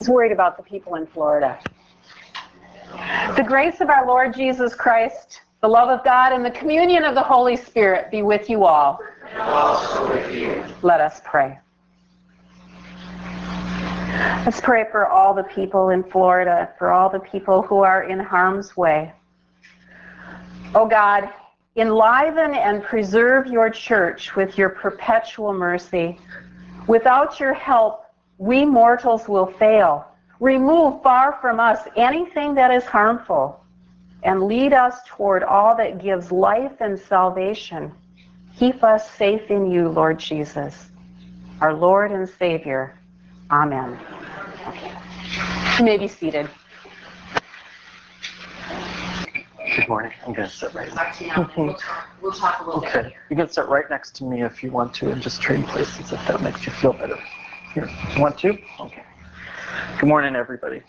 Worried about the people in Florida. The grace of our Lord Jesus Christ, the love of God, and the communion of the Holy Spirit be with you all. And also with you. Let us pray. Let's pray for all the people in Florida, for all the people who are in harm's way. Oh God, enliven and preserve your church with your perpetual mercy. Without your help, we mortals will fail. Remove far from us anything that is harmful, and lead us toward all that gives life and salvation. Keep us safe in you, Lord Jesus, our Lord and Savior. Amen. Okay. You may be seated. Good morning. I'm going to sit right next to you. We'll talk a little bit. Okay. You can sit right next to me if you want to and just trade places if that makes you feel better. Here. You want to? Okay. Good morning, everybody.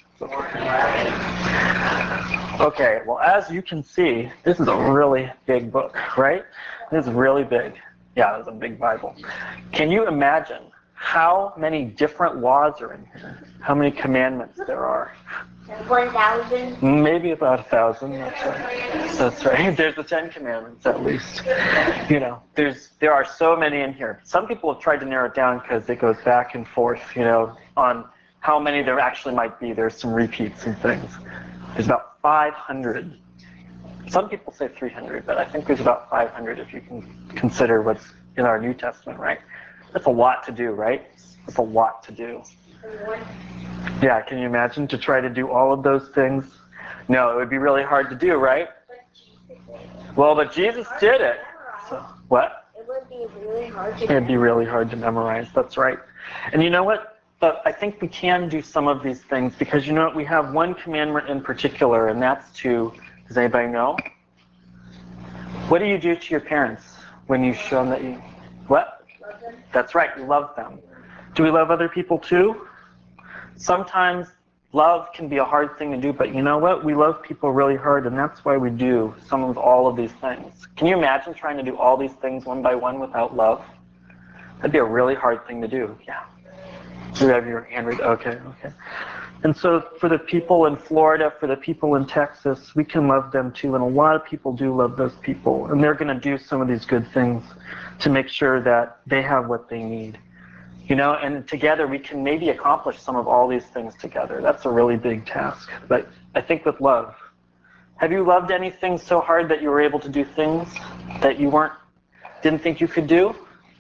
Okay, well, as you can see, this is a really big book, right? This is really big. Yeah, it's a big Bible. Can you imagine how many different laws are in here? How many commandments there are? 1,000? Maybe about 1,000. That's right. That's right. There's the 10 Commandments, at least. You know, there are so many in here. Some people have tried to narrow it down because it goes back and forth, you know, on how many there actually might be. There's some repeats and things. There's about 500. Some people say 300, but I think there's about 500 if you can consider what's in our New Testament, right? That's a lot to do, right? That's a lot to do. Yeah, can you imagine to try to do all of those things? No, it would be really hard to do, right? Well, but Jesus did it. So, what? It would be really hard to It'd be really hard to memorize, that's right. And you know what? But I think we can do some of these things because, you know what? We have one commandment in particular, and that's to, does anybody know? What do you do to your parents when you show them that you, what? love them. That's right, you love them. Do we love other people too? Sometimes love can be a hard thing to do, but you know what? We love people really hard, and that's why we do all of these things. Can you imagine trying to do all these things one by one without love? That'd be a really hard thing to do. Yeah. You have your hand raised. Okay. And so for the people in Florida, for the people in Texas, we can love them too, and a lot of people do love those people, and they're going to do some of these good things to make sure that they have what they need. You know, and together we can maybe accomplish some of all these things together. That's a really big task. But I think with love, have you loved anything so hard that you were able to do things that you didn't think you could do?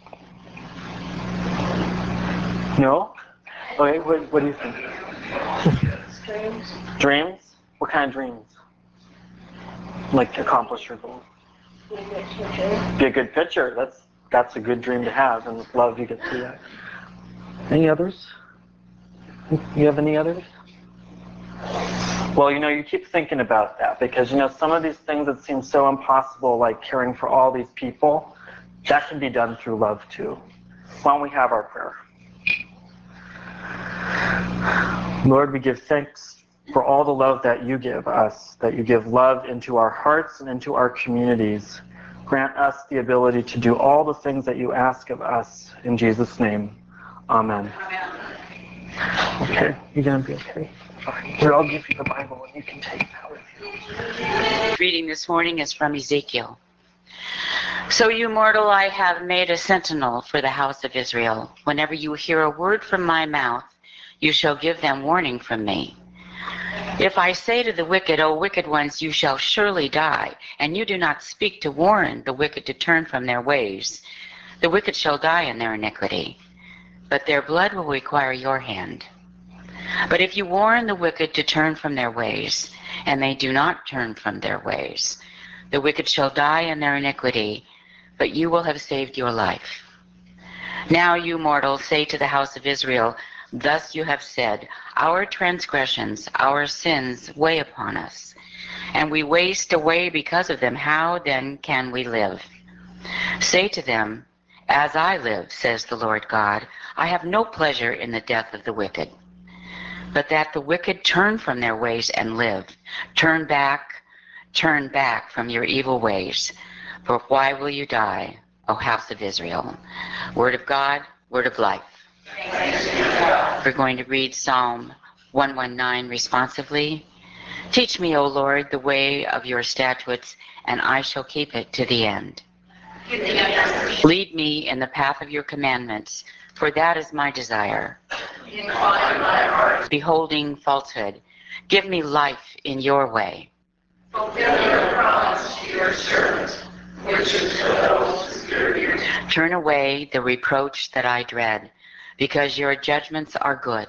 No? Okay, what do you think? Dreams. Dreams? What kind of dreams? Like to accomplish your goals? Be a good teacher. Be a good pitcher. That's a good dream to have, and with love you get to that. Any others? You have any others? Well, you know, you keep thinking about that because, you know, some of these things that seem so impossible, like caring for all these people, that can be done through love too. Why don't we have our prayer? Lord, we give thanks for all the love that you give us, that you give love into our hearts and into our communities. Grant us the ability to do all the things that you ask of us. In Jesus' name, amen. Okay, you're going to be okay? Here, I'll give you the Bible and you can take that with you. Reading this morning is from Ezekiel. So you mortal, I have made a sentinel for the house of Israel. Whenever you hear a word from my mouth, you shall give them warning from me. If I say to the wicked, O wicked ones, you shall surely die, and you do not speak to warn the wicked to turn from their ways, the wicked shall die in their iniquity, but their blood will require your hand. But if you warn the wicked to turn from their ways, and they do not turn from their ways, the wicked shall die in their iniquity, but you will have saved your life. Now you mortals, say to the house of Israel, thus you have said, our transgressions, our sins weigh upon us, and we waste away because of them. How then can we live? Say to them, as I live, says the Lord God, I have no pleasure in the death of the wicked, but that the wicked turn from their ways and live. Turn back from your evil ways. For why will you die, O house of Israel? Word of God, word of life. We're going to read Psalm 119 responsively. Teach me, O Lord, the way of your statutes, and I shall keep it to the end. Lead me in the path of your commandments, for that is my desire. Incline my heart. Beholding falsehood, give me life in your way. Fulfill your promise to your servant, which is to those who fear you. Turn away the reproach that I dread, because your judgments are good.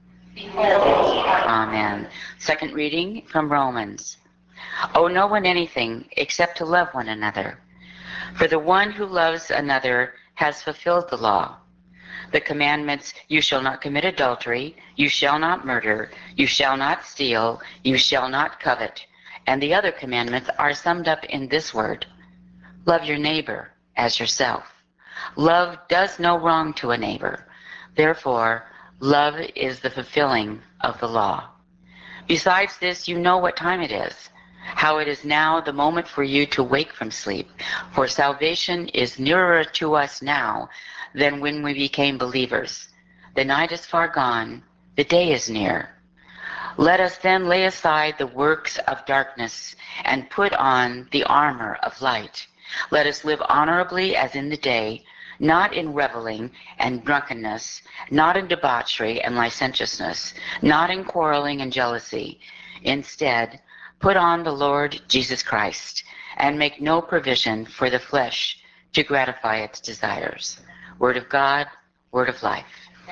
Amen. Second reading from Romans. Owe no one anything except to love one another. For the one who loves another has fulfilled the law. The commandments, you shall not commit adultery, you shall not murder, you shall not steal, you shall not covet, and the other commandments are summed up in this word: love your neighbor as yourself. Love does no wrong to a neighbor. Therefore, love is the fulfilling of the law. Besides this, you know what time it is, how it is now the moment for you to wake from sleep, for salvation is nearer to us now than when we became believers. The night is far gone, the day is near. Let us then lay aside the works of darkness and put on the armor of light. Let us live honorably as in the day, not in reveling and drunkenness, not in debauchery and licentiousness, not in quarreling and jealousy. Instead, put on the Lord Jesus Christ and make no provision for the flesh to gratify its desires. Word of God, word of life.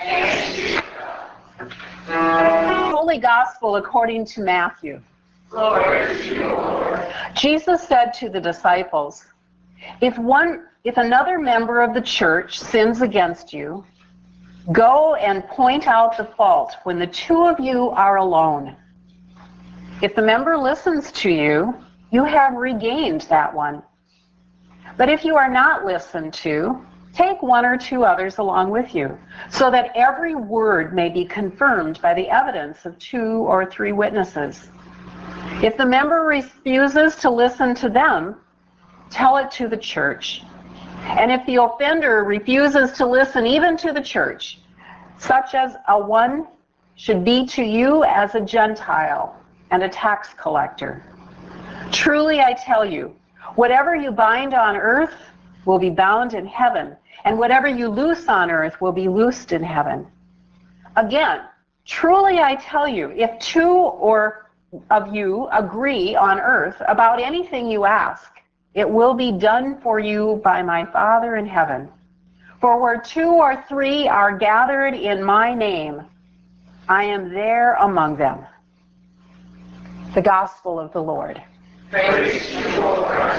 Holy Gospel according to Matthew. Glory to you, Lord. Jesus said to the disciples, If another member of the church sins against you, go and point out the fault when the two of you are alone. If the member listens to you, you have regained that one. But if you are not listened to, take one or two others along with you, so that every word may be confirmed by the evidence of 2 or 3 witnesses. If the member refuses to listen to them, tell it to the church. And if the offender refuses to listen even to the church, such as a one should be to you as a Gentile and a tax collector. Truly I tell you, whatever you bind on earth will be bound in heaven, and whatever you loose on earth will be loosed in heaven. Again, truly I tell you, if 2 or of you agree on earth about anything you ask, it will be done for you by my Father in heaven. For where 2 or 3 are gathered in my name, I am there among them. The Gospel of the Lord. Praise to you, Lord.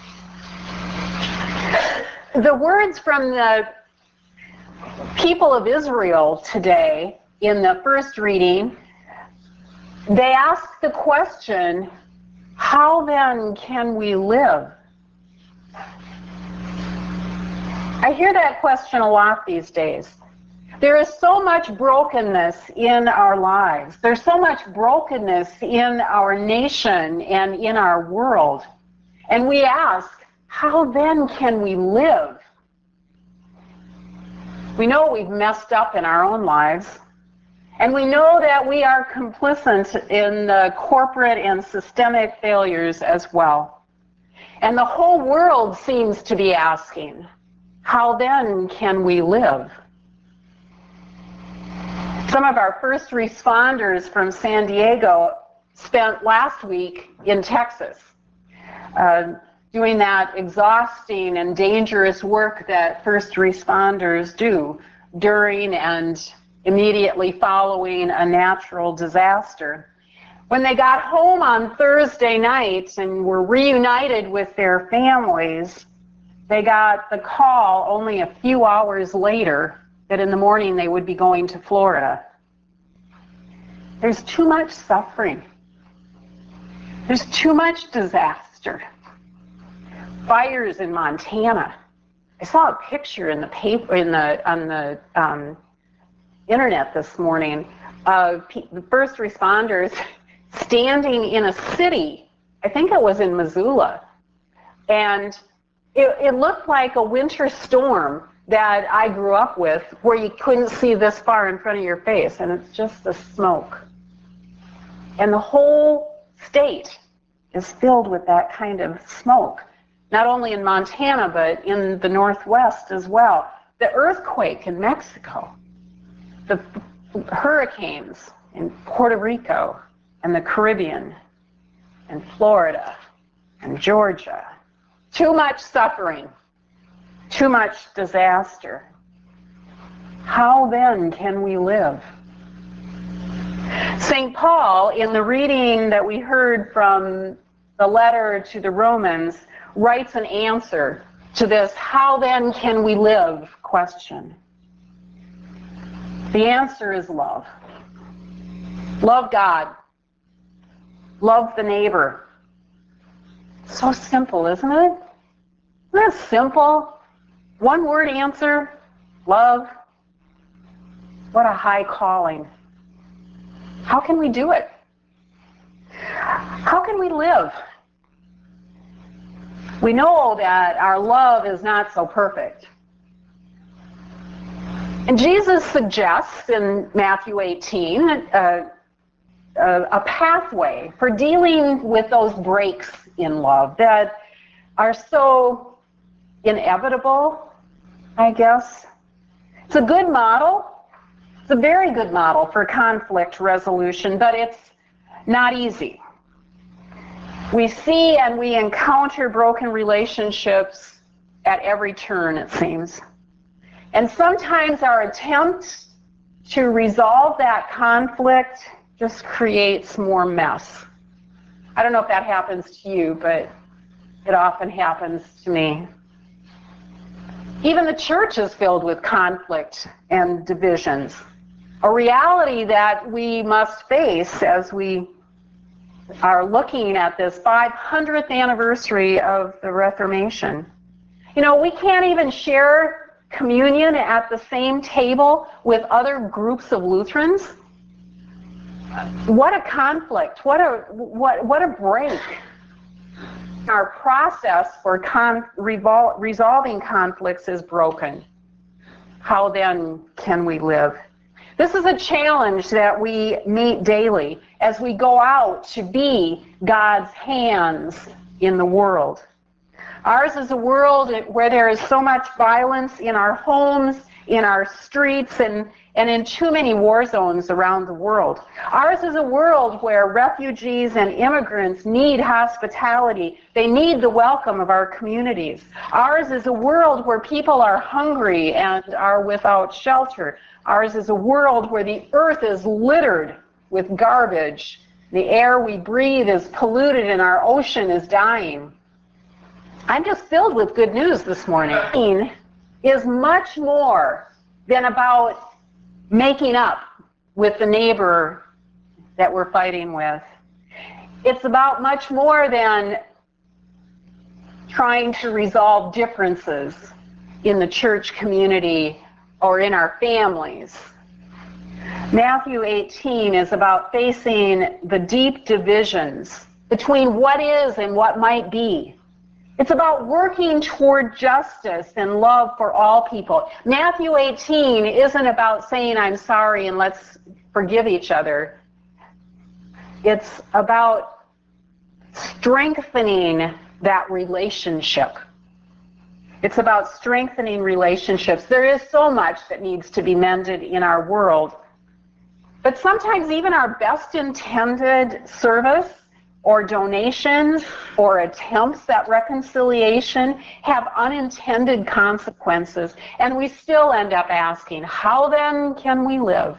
The words from the people of Israel today in the first reading, they ask the question, how then can we live? I hear that question a lot these days. There is so much brokenness in our lives. There's so much brokenness in our nation and in our world. And we ask, how then can we live? We know we've messed up in our own lives. And we know that we are complicit in the corporate and systemic failures as well. And the whole world seems to be asking, how then can we live? Some of our first responders from San Diego spent last week in Texas doing that exhausting and dangerous work that first responders do during and immediately following a natural disaster. When they got home on Thursday night and were reunited with their families, they got the call only a few hours later that in the morning they would be going to Florida. There's too much suffering. There's too much disaster. Fires in Montana. I saw a picture in the paper on the internet this morning of the first responders standing in a city. I think it was in Missoula, and it looked like a winter storm that I grew up with, where you couldn't see this far in front of your face, and it's just the smoke. And the whole state is filled with that kind of smoke, not only in Montana, but in the Northwest as well. The earthquake in Mexico, the hurricanes in Puerto Rico and the Caribbean and Florida and Georgia. Too much suffering, too much disaster. How then can we live? St. Paul, in the reading that we heard from the letter to the Romans, writes an answer to this "how then can we live" question. The answer is love. Love God. Love the neighbor. So simple, isn't it? Isn't that simple? One word answer, love. What a high calling. How can we do it? How can we live? We know that our love is not so perfect. And Jesus suggests in Matthew 18 a pathway for dealing with those breaks in love that are so inevitable, I guess. It's a good model. It's a very good model for conflict resolution, but it's not easy. We see and we encounter broken relationships at every turn, it seems. And sometimes our attempt to resolve that conflict just creates more mess. I don't know if that happens to you, but it often happens to me. Even the church is filled with conflict and divisions, a reality that we must face as we are looking at this 500th anniversary of the Reformation. You know, we can't even share communion at the same table with other groups of Lutherans. What a conflict, what a break. Our process for resolving conflicts is broken. How then can we live? This is a challenge that we meet daily as we go out to be God's hands in the world. Ours is a world where there is so much violence in our homes, in our streets, and in too many war zones around the world. Ours is a world where refugees and immigrants need hospitality. They need the welcome of our communities. Ours is a world where people are hungry and are without shelter. Ours is a world where the earth is littered with garbage. The air we breathe is polluted and our ocean is dying. I'm just filled with good news this morning. Is much more than about making up with the neighbor that we're fighting with. It's about much more than trying to resolve differences in the church community or in our families. Matthew 18 is about facing the deep divisions between what is and what might be. It's about working toward justice and love for all people. Matthew 18 isn't about saying I'm sorry and let's forgive each other. It's about strengthening that relationship. It's about strengthening relationships. There is so much that needs to be mended in our world. But sometimes even our best intended service or donations or attempts at reconciliation have unintended consequences, and we still end up asking, how then can we live?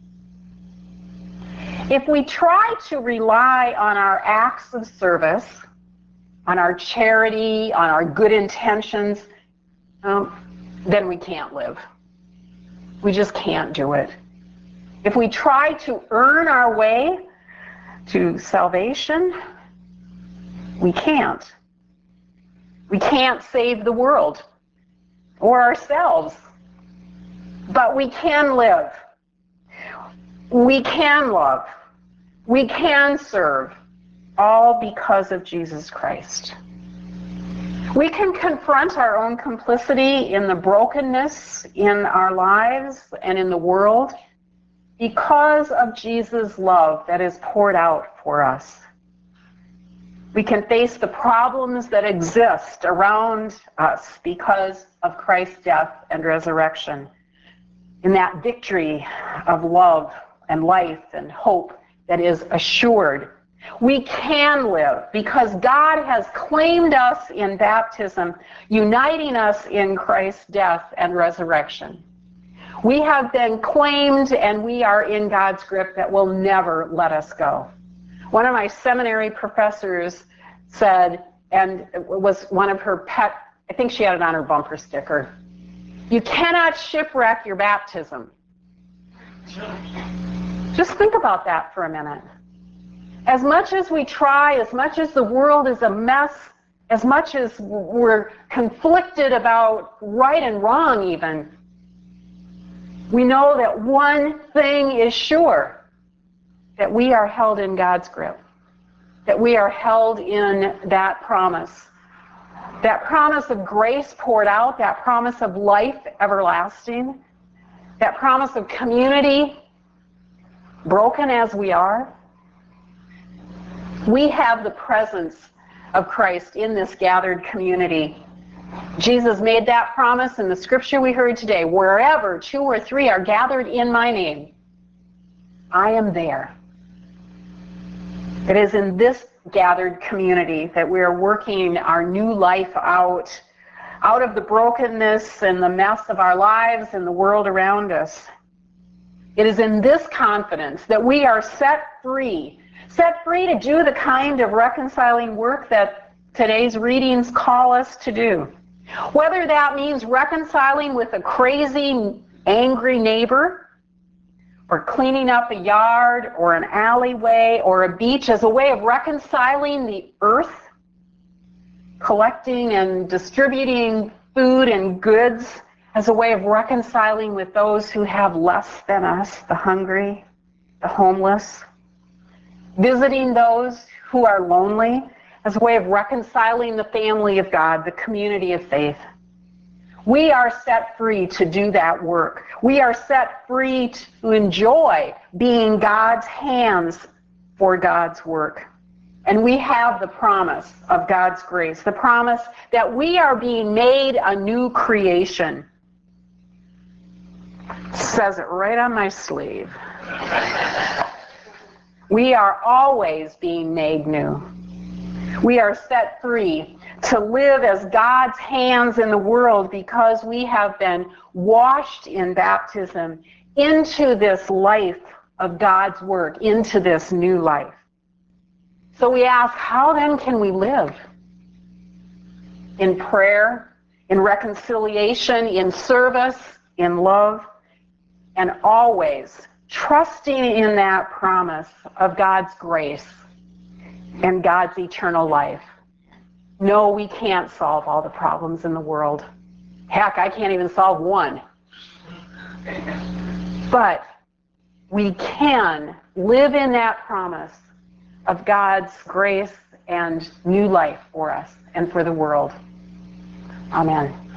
If we try to rely on our acts of service, on our charity, on our good intentions, then we can't live. We just can't do it. If we try to earn our way to salvation, we can't. We can't save the world or ourselves, but we can live. We can love. We can serve, all because of Jesus Christ. We can confront our own complicity in the brokenness in our lives and in the world, because of Jesus' love that is poured out for us. We can face the problems that exist around us because of Christ's death and resurrection. In that victory of love and life and hope that is assured, we can live because God has claimed us in baptism, uniting us in Christ's death and resurrection. We have been claimed and we are in God's grip that will never let us go. One of my seminary professors said, and it was one of her pet, I think she had it on her bumper sticker, you cannot shipwreck your baptism. Just think about that for a minute. As much as we try, as much as the world is a mess, as much as we're conflicted about right and wrong even, we know that one thing is sure, that we are held in God's grip, that we are held in that promise of grace poured out, that promise of life everlasting, that promise of community, broken as we are. We have the presence of Christ in this gathered community. Jesus made that promise in the scripture we heard today. Wherever 2 or 3 are gathered in my name, I am there. It is in this gathered community that we are working our new life out of the brokenness and the mess of our lives and the world around us. It is in this confidence that we are set free to do the kind of reconciling work that today's readings call us to do. Whether that means reconciling with a crazy, angry neighbor, or cleaning up a yard, or an alleyway, or a beach as a way of reconciling the earth, collecting and distributing food and goods as a way of reconciling with those who have less than us, the hungry, the homeless, visiting those who are lonely as a way of reconciling the family of God, the community of faith. We are set free to do that work. We are set free to enjoy being God's hands for God's work. And we have the promise of God's grace, the promise that we are being made a new creation. It says it right on my sleeve. We are always being made new. We are set free to live as God's hands in the world because we have been washed in baptism into this life of God's work, into this new life. So we ask, how then can we live? In prayer, in reconciliation, in service, in love, and always trusting in that promise of God's grace and God's eternal life. No, we can't solve all the problems in the world. Heck, I can't even solve one. But we can live in that promise of God's grace and new life for us and for the world. Amen.